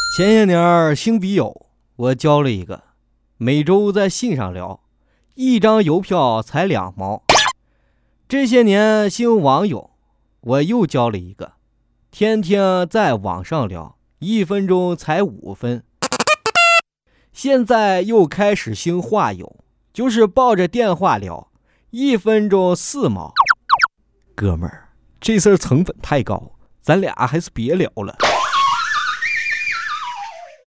前些年兴笔友，我交了一个，每周在信上聊，一张邮票才2毛。这些年兴网友，我又交了一个，天天在网上聊，1分钟才5分。现在又开始兴话友，就是抱着电话聊，1分钟4毛。哥们儿，这事儿成本太高，咱俩还是别聊了。